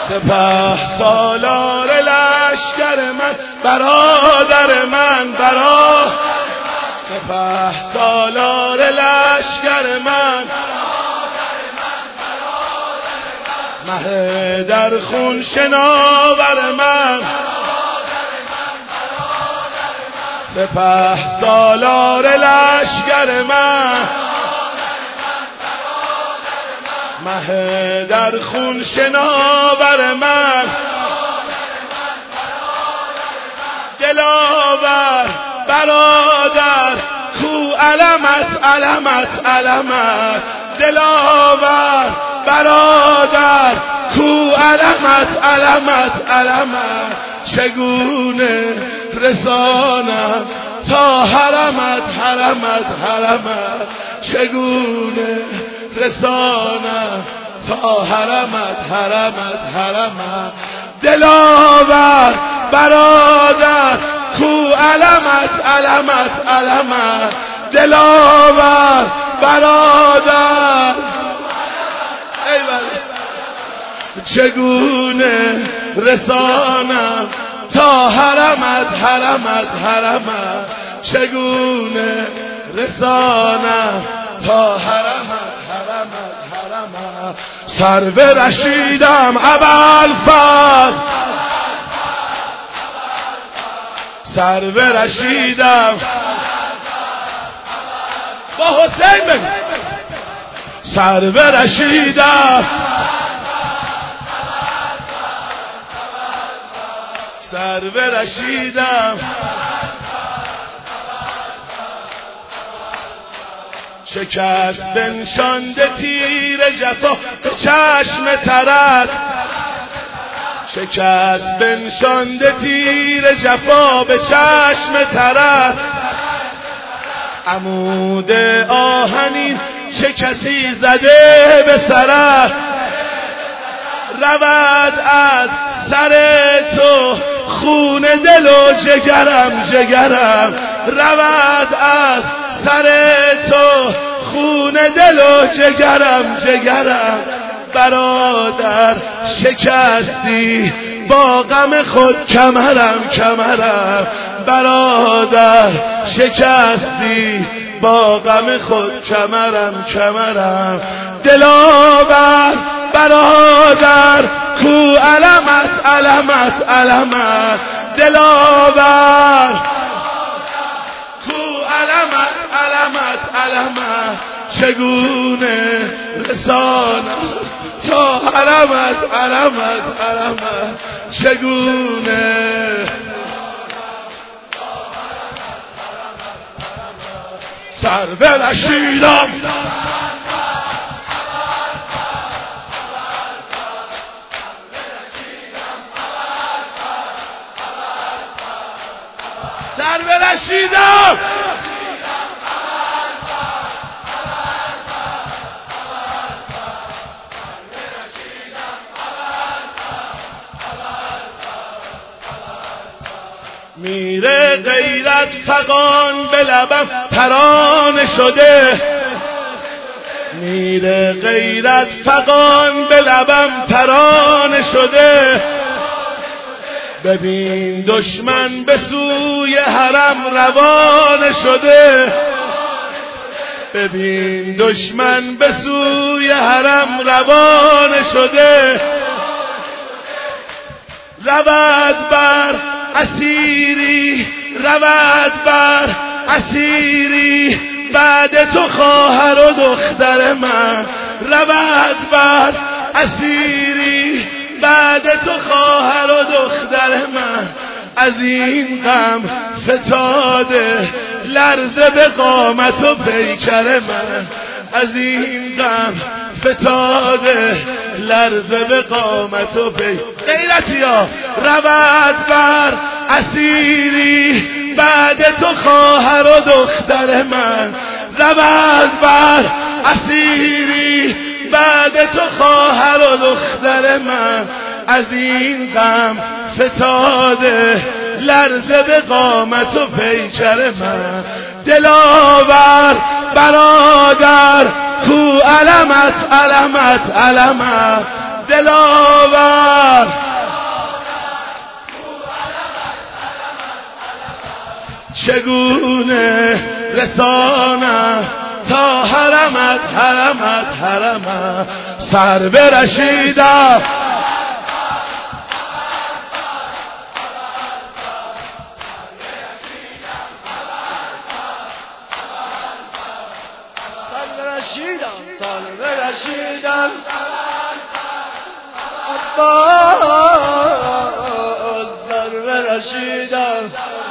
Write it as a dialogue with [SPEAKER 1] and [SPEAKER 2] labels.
[SPEAKER 1] سپه سالار لشکر من، برادر من، سپه سالار لشکر من، مه در خون شناور من، سپه سالار لشکر من، مه در خون شناور من، دلاور برادر کو علمت علمت علمت، دلاور برادر کو علمت علمت علمت، چگونه رسانم تا حرمت حرمت حرمت، چگونه رسانم تا حرمت حرمت حرمت، دلاور برادر کو علمت علمت علمت، دلاور برادر چگونه رسانم تا حرمت حرمت حرمت، چگونه رسانم تا حرمت حرمت حرمت، سرو رشیدم ابوالفضل، سرو رشیدم با حسین بگو، سرو رشیدم، سرو رشیدم، چه کس بنشانده تیر جفا به چشم ترت، چه کس بنشانده تیر جفا به چشم ترت، عمود آهنین چه کسی زده به سرت، رود از سر تو خون دل و جگرم جگرم، رود از سر تو خون دل و جگرم جگرم، برادر شکستی با غم خود کمرم کمرم، برادر شکستی با غم خود کمرم کمرم، دلاور برادر کو علمت علمت علمت، دلاور کو علمت علمت علمت، چگونه رسانم تا علمت علمت علمت، چگونه سرو رشیدم، سرو رشیدم، میره غیرت فغان به لبم ترانه شده، میره غیرت فغان به لبم ترانه شده، ببین دشمن به سوی حرم روانه شده، ببین دشمن به سوی حرم روانه شده، رود بر اسیری رود بر اسیری بعد تو خواهر و دختر من، رود بر اسیری بعد تو خواهر و دختر من، از این غم فتاده لرزه به قامت و پیکر من، از این غم فتاده لرزه به قامت و غیرتیا، رود بر اسیری بعد تو خواهر و دختر من، رود بر اسیری بعد تو خواهر و دختر من، از این غم فتاده لرزه به قامت و پیکر من، دلاور برادر کو علمت علمت علمت، دلاور چگونه رسانم تا حرمت حرمت حرمت سر برشیدم سر برشیدم عباس سر برشیدم